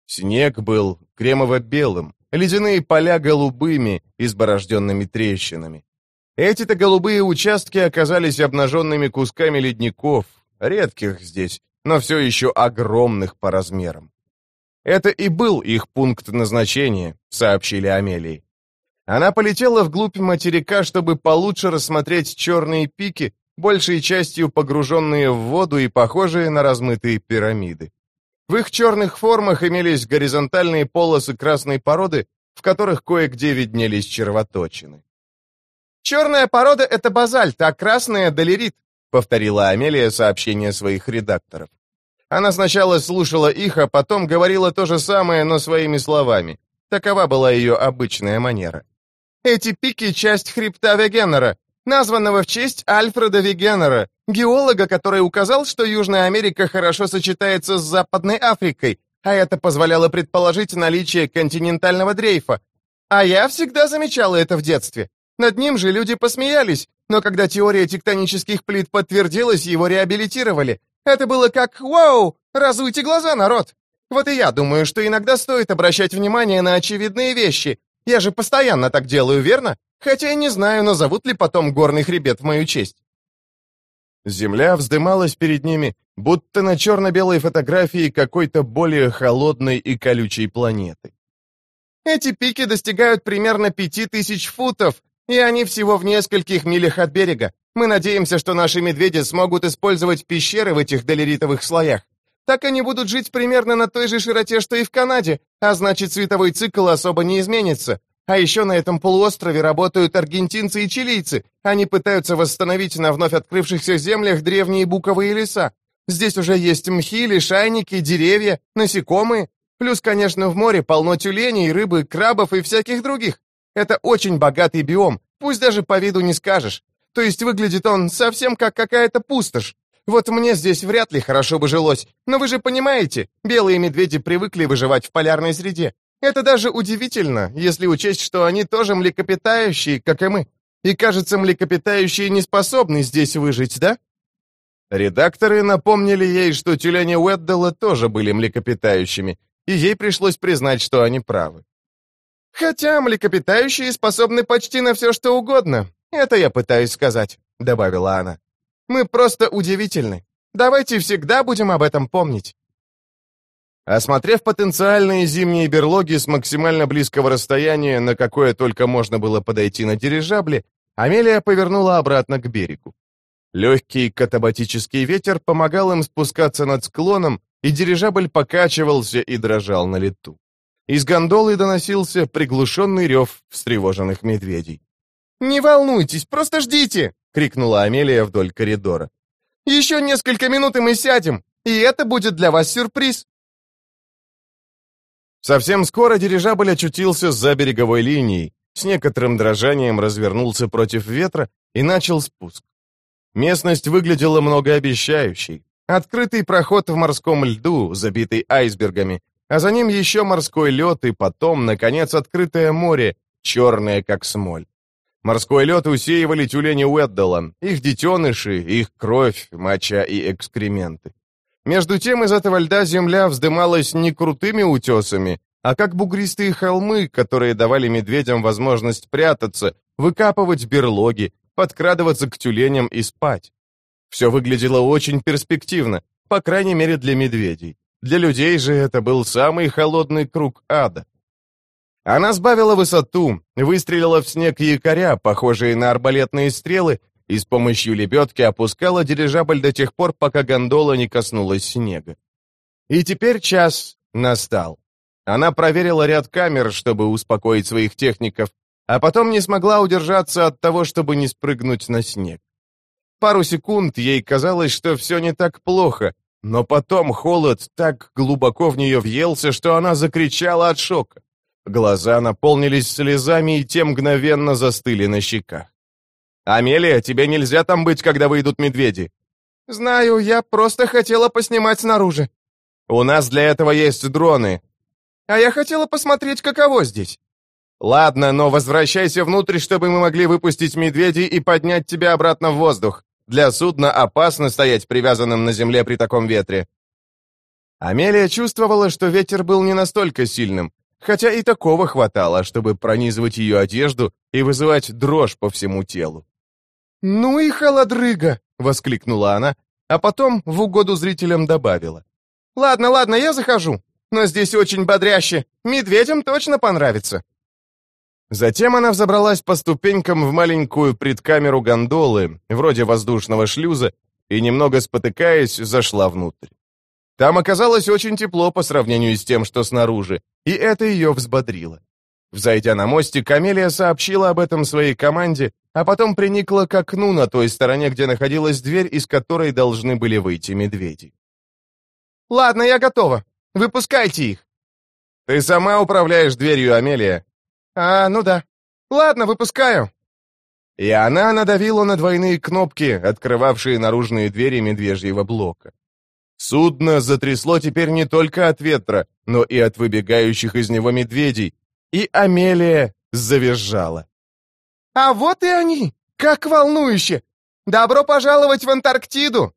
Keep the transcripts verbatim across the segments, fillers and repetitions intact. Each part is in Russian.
Снег был кремово-белым, ледяные поля голубыми, изборожденными трещинами. Эти-то голубые участки оказались обнаженными кусками ледников, редких здесь, но все еще огромных по размерам. Это и был их пункт назначения, сообщили Амелии. Она полетела вглубь материка, чтобы получше рассмотреть черные пики, большей частью погруженные в воду и похожие на размытые пирамиды. В их черных формах имелись горизонтальные полосы красной породы, в которых кое-где виднелись червоточины. «Черная порода — это базальт, а красная — долерит», — повторила Амелия сообщение своих редакторов. Она сначала слушала их, а потом говорила то же самое, но своими словами. Такова была ее обычная манера. «Эти пики — часть хребта Вегенера, названного в честь Альфреда Вегенера, геолога, который указал, что Южная Америка хорошо сочетается с Западной Африкой, а это позволяло предположить наличие континентального дрейфа. А я всегда замечала это в детстве. Над ним же люди посмеялись, но когда теория тектонических плит подтвердилась, его реабилитировали. Это было как «Вау! Разуйте глаза, народ!» Вот и я думаю, что иногда стоит обращать внимание на очевидные вещи. Я же постоянно так делаю, верно? Хотя я не знаю, назовут ли потом горный хребет в мою честь. Земля вздымалась перед ними, будто на черно-белой фотографии какой-то более холодной и колючей планеты. Эти пики достигают примерно пяти тысяч футов, и они всего в нескольких милях от берега. Мы надеемся, что наши медведи смогут использовать пещеры в этих долеритовых слоях. Так они будут жить примерно на той же широте, что и в Канаде, а значит, световой цикл особо не изменится. А еще на этом полуострове работают аргентинцы и чилийцы. Они пытаются восстановить на вновь открывшихся землях древние буковые леса. Здесь уже есть мхи, лишайники, деревья, насекомые. Плюс, конечно, в море полно тюленей, рыбы, крабов и всяких других. Это очень богатый биом, пусть даже по виду не скажешь. То есть выглядит он совсем как какая-то пустошь. Вот мне здесь вряд ли хорошо бы жилось, но вы же понимаете, белые медведи привыкли выживать в полярной среде. Это даже удивительно, если учесть, что они тоже млекопитающие, как и мы. И, кажется, млекопитающие не способны здесь выжить, да? Редакторы напомнили ей, что тюлени Уэдделла тоже были млекопитающими, и ей пришлось признать, что они правы. «Хотя млекопитающие способны почти на все, что угодно. Это я пытаюсь сказать», — добавила она. «Мы просто удивительны. Давайте всегда будем об этом помнить». Осмотрев потенциальные зимние берлоги с максимально близкого расстояния, на какое только можно было подойти на дирижабле, Амелия повернула обратно к берегу. Легкий катабатический ветер помогал им спускаться над склоном, и дирижабль покачивался и дрожал на лету. Из гондолы доносился приглушенный рев встревоженных медведей. «Не волнуйтесь, просто ждите!» — крикнула Амелия вдоль коридора. «Еще несколько минут, и мы сядем, и это будет для вас сюрприз!» Совсем скоро дирижабль очутился за береговой линией, с некоторым дрожанием развернулся против ветра и начал спуск. Местность выглядела многообещающей. Открытый проход в морском льду, забитый айсбергами, а за ним еще морской лед и потом, наконец, открытое море, черное как смоль. Морской лед усеивали тюлени Уэдделла, их детеныши, их кровь, моча и экскременты. Между тем из этого льда земля вздымалась не крутыми утесами, а как бугристые холмы, которые давали медведям возможность прятаться, выкапывать берлоги, подкрадываться к тюленям и спать. Все выглядело очень перспективно, по крайней мере для медведей. Для людей же это был самый холодный круг ада. Она сбавила высоту, выстрелила в снег якоря, похожие на арбалетные стрелы, и с помощью лебедки опускала дирижабль до тех пор, пока гондола не коснулась снега. И теперь час настал. Она проверила ряд камер, чтобы успокоить своих техников, а потом не смогла удержаться от того, чтобы не спрыгнуть на снег. Пару секунд ей казалось, что все не так плохо, но потом холод так глубоко в нее въелся, что она закричала от шока. Глаза наполнились слезами и те мгновенно застыли на щеках. «Амелия, тебе нельзя там быть, когда выйдут медведи». «Знаю, я просто хотела поснимать снаружи». «У нас для этого есть дроны». «А я хотела посмотреть, каково здесь». «Ладно, но возвращайся внутрь, чтобы мы могли выпустить медведей и поднять тебя обратно в воздух. Для судна опасно стоять привязанным на земле при таком ветре». Амелия чувствовала, что ветер был не настолько сильным, хотя и такого хватало, чтобы пронизывать ее одежду и вызывать дрожь по всему телу. «Ну и холодрыга!» — воскликнула она, а потом в угоду зрителям добавила. «Ладно, ладно, я захожу, но здесь очень бодряще, медведям точно понравится». Затем она взобралась по ступенькам в маленькую предкамеру гондолы, вроде воздушного шлюза, и, немного спотыкаясь, зашла внутрь. Там оказалось очень тепло по сравнению с тем, что снаружи, и это ее взбодрило. Взойдя на мостик, Амелия сообщила об этом своей команде, а потом приникла к окну на той стороне, где находилась дверь, из которой должны были выйти медведи. «Ладно, я готова. Выпускайте их». «Ты сама управляешь дверью, Амелия». «А, ну да. Ладно, выпускаю». И она надавила на двойные кнопки, открывавшие наружные двери медвежьего блока. Судно затрясло теперь не только от ветра, но и от выбегающих из него медведей, и Амелия завизжала. «А вот и они! Как волнующе! Добро пожаловать в Антарктиду!»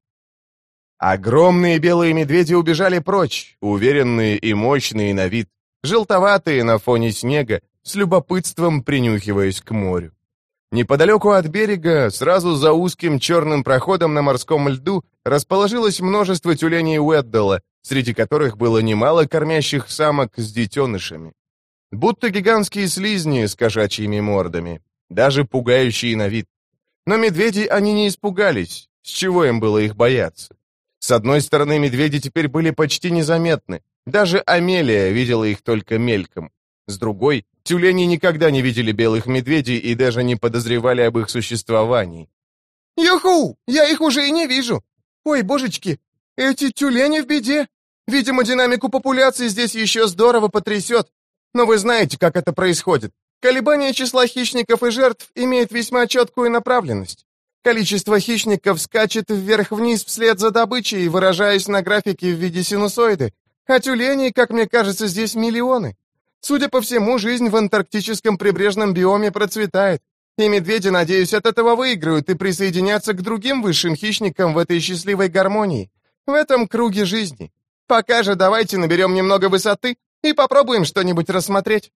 Огромные белые медведи убежали прочь, уверенные и мощные на вид, желтоватые на фоне снега, с любопытством принюхиваясь к морю. Неподалеку от берега, сразу за узким черным проходом на морском льду, расположилось множество тюленей Уэддала, среди которых было немало кормящих самок с детенышами. Будто гигантские слизни с кошачьими мордами, даже пугающие на вид. Но медведи они не испугались, с чего им было их бояться? С одной стороны, медведи теперь были почти незаметны, даже Амелия видела их только мельком. С другой, тюлени никогда не видели белых медведей и даже не подозревали об их существовании. «Юху! Я их уже и не вижу! Ой, божечки, эти тюлени в беде! Видимо, динамику популяции здесь еще здорово потрясет. Но вы знаете, как это происходит. Колебание числа хищников и жертв имеет весьма четкую направленность. Количество хищников скачет вверх-вниз вслед за добычей, выражаясь на графике в виде синусоиды, а тюленей, как мне кажется, здесь миллионы. Судя по всему, жизнь в антарктическом прибрежном биоме процветает, и медведи, надеюсь, от этого выиграют и присоединятся к другим высшим хищникам в этой счастливой гармонии, в этом круге жизни. Пока же давайте наберем немного высоты и попробуем что-нибудь рассмотреть».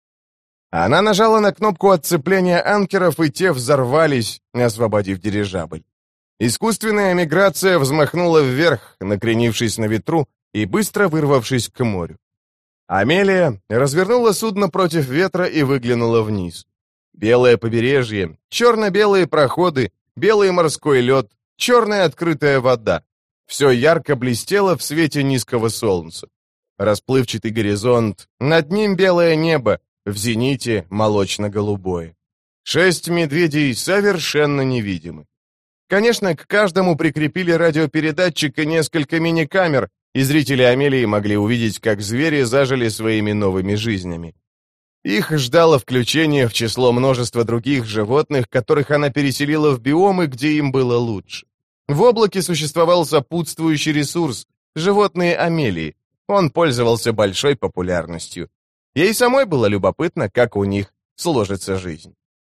Она нажала на кнопку отцепления анкеров, и те взорвались, освободив дирижабль. Искусственная миграция взмахнула вверх, накренившись на ветру и быстро вырвавшись к морю. Амелия развернула судно против ветра и выглянула вниз. Белое побережье, черно-белые проходы, белый морской лед, черная открытая вода. Все ярко блестело в свете низкого солнца. Расплывчатый горизонт, над ним белое небо, в зените молочно-голубое. Шесть медведей совершенно невидимы. Конечно, к каждому прикрепили радиопередатчик и несколько мини-камер, и зрители Амелии могли увидеть, как звери зажили своими новыми жизнями. Их ждало включение в число множества других животных, которых она переселила в биомы, где им было лучше. В облаке существовал сопутствующий ресурс — животные Амелии. Он пользовался большой популярностью. Ей самой было любопытно, как у них сложится жизнь.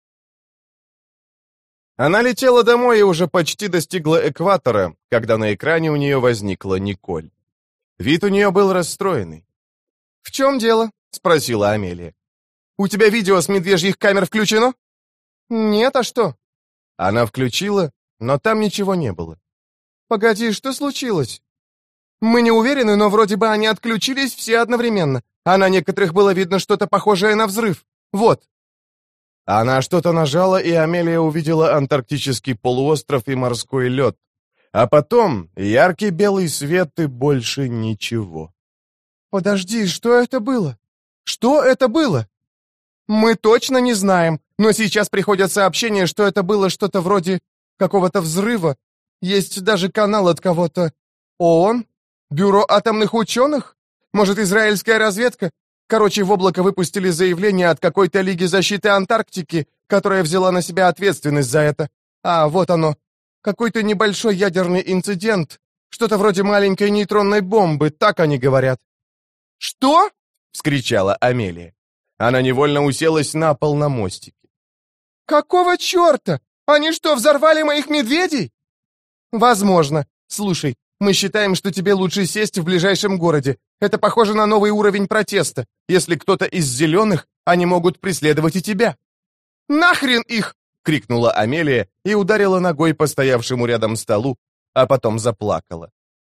Она летела домой и уже почти достигла экватора, когда на экране у нее возникла Николь. Вид у нее был расстроенный. «В чем дело?» — спросила Амелия. «У тебя видео с медвежьих камер включено?» «Нет, а что?» Она включила, но там ничего не было. «Погоди, что случилось?» «Мы не уверены, но вроде бы они отключились все одновременно, а на некоторых было видно что-то похожее на взрыв. Вот». Она что-то нажала, и Амелия увидела антарктический полуостров и морской лед. А потом яркий белый свет и больше ничего. «Подожди, что это было? Что это было?» «Мы точно не знаем, но сейчас приходят сообщения, что это было что-то вроде какого-то взрыва. Есть даже канал от кого-то. ООН? Бюро атомных ученых? Может, израильская разведка? Короче, в облако выпустили заявление от какой-то Лиги защиты Антарктики, которая взяла на себя ответственность за это. А, вот оно. Какой-то небольшой ядерный инцидент. Что-то вроде маленькой нейтронной бомбы, так они говорят». «Что?» — вскричала Амелия. Она невольно уселась на пол на мостике. «Какого черта? Они что, взорвали моих медведей?» «Возможно. Слушай, Мы считаем, что тебе лучше сесть в ближайшем городе. Это похоже на новый уровень протеста. Если кто-то из зеленых, они могут преследовать и тебя». «Нахрен их!» — крикнула Амелия и ударила ногой по стоявшему рядом столу, а потом заплакала.